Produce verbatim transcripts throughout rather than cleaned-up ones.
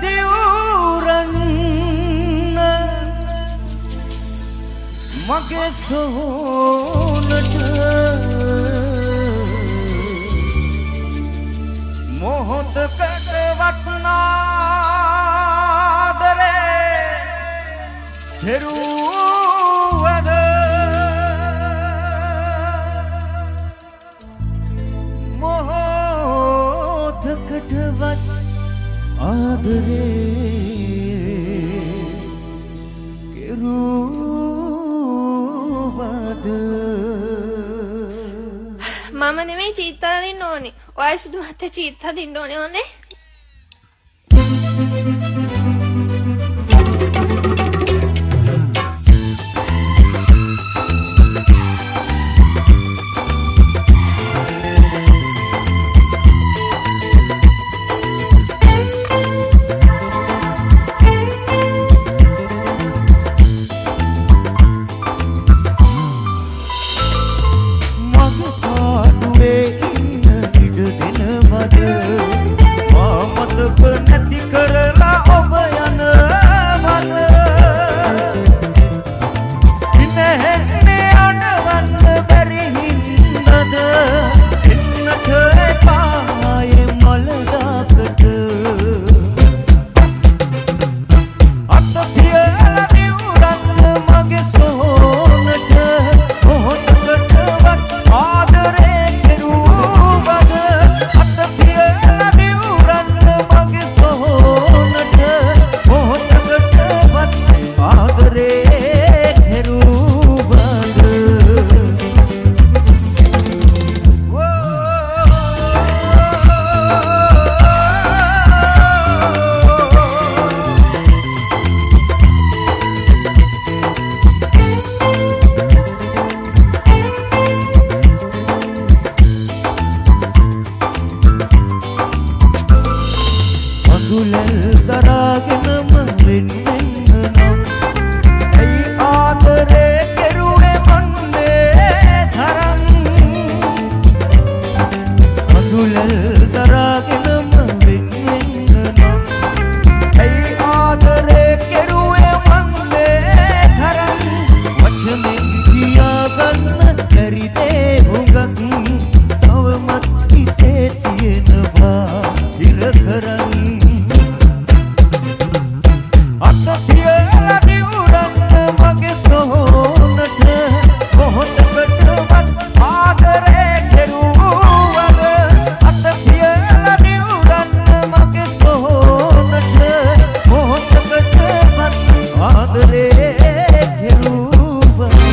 දිවුරන් මගේ සෝනට මොහොතකට වටනාදරේ කෙරුවද මොහොතකට වත් ආදරේ කෙරුවද මම නෙමෙයි චීත්තා දින්න ඕනේ. ඔය සුදු මහත්තයා චීත්තා දින්න ඕනේ හොඳේ. ආදරේ කෙරුවා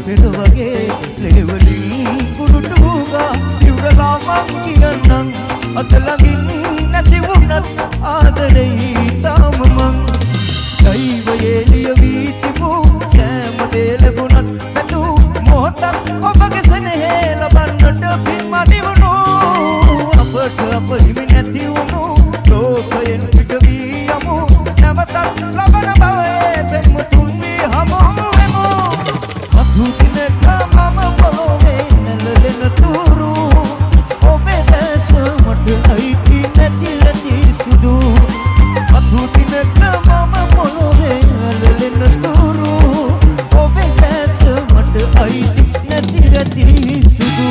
පෙර වගේ ලේවලින් කුරුටුගා ඉවරලා මං කියන්නම් අත ළඟින් නැති වුණත් ආදරෙයි තාම මං දෛවයේ ලියවී තිබූ සෑම දේ ලැබුණත් නැතු මොහොතක් ඔබගේ සෙනෙහේ ලබන්නට පින්මදි වුණු අපට අප හිමි නැති වුණු ලෝකයෙන් පිට වී යමු නැවතත් ලබන බවේ පෙම්මුතුන් වී හමු වෙමු අතු දිනක මම පොළොවේ නැලලෙන තුරු ඔබේ දැස මට අයිති නැති නැති සුදු අතු දිනක මම පොළොවේ නැලලෙන තුරු ඔබේ දැස මට අයිති නැති නැති සුදු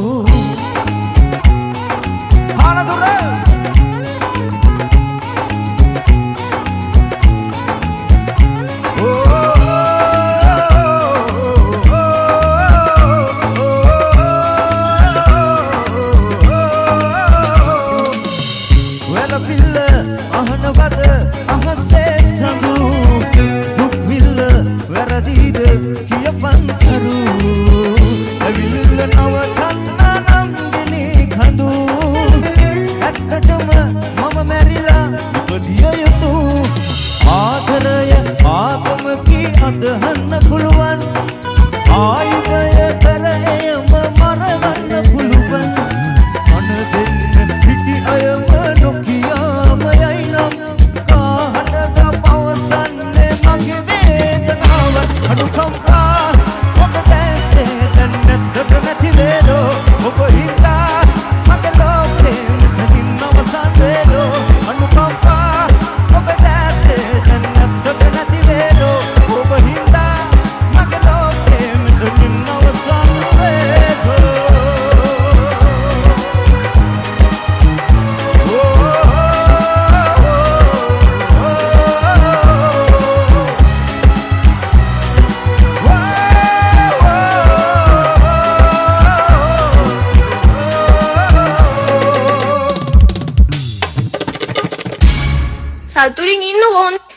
අදහන්න පුළුවන් ආයුධය කර එයම මරවන්න පුළුවන් මන දෙන්න පිටි අයම නොකියාම යයිනම් කාහටද පවසන්නේ මගේ වේදනාව අනුකම්පා ඔබ දැසේ දැන් නැත්තට නැති වේදෝ ඔබ හිතා මගේ ලෝකේ මෙතනින් අවසන් වේදෝ අනුකම්පා ඔබ දැසේ දැන් නැත්තට නැති වේදෝ සතුටින් ඉන්න කොහොමද